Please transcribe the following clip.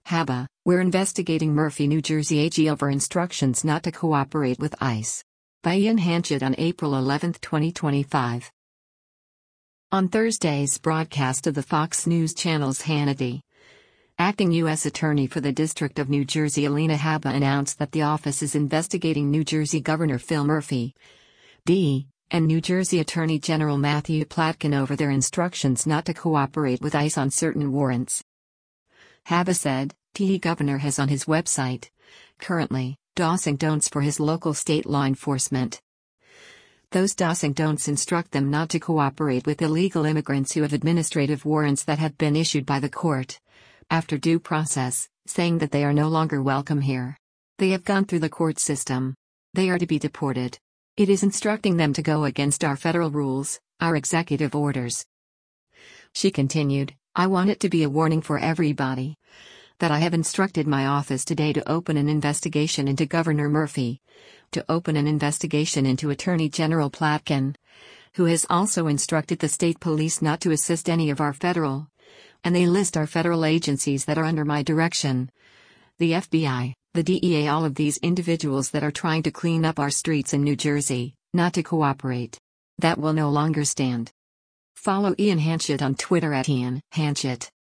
HABA, we're investigating Murphy, New Jersey AG over instructions not to cooperate with ICE. By Ian Hanchett on April 11, 2025. On Thursday's broadcast of the Fox News Channel's Hannity, Acting U.S. Attorney for the District of New Jersey Alina Habba announced that the office is investigating New Jersey Governor Phil Murphy, D., and New Jersey Attorney General Matthew Platkin over their instructions not to cooperate with ICE on certain warrants. Habba said, the governor has on his website, currently, do's and don'ts for his local state law enforcement. Those do's and don'ts instruct them not to cooperate with illegal immigrants who have administrative warrants that have been issued by the court, after due process, saying that they are no longer welcome here. They have gone through the court system. They are to be deported. It is instructing them to go against our federal rules, our executive orders. She continued, I want it to be a warning for everybody that I have instructed my office today to open an investigation into Governor Murphy, to open an investigation into Attorney General Platkin, who has also instructed the state police not to assist any of our federal, and they list our federal agencies that are under my direction. The FBI, the DEA, all of these individuals that are trying to clean up our streets in New Jersey, not to cooperate. That will no longer stand. Follow Ian Hanchett on Twitter @Ian Hanchett.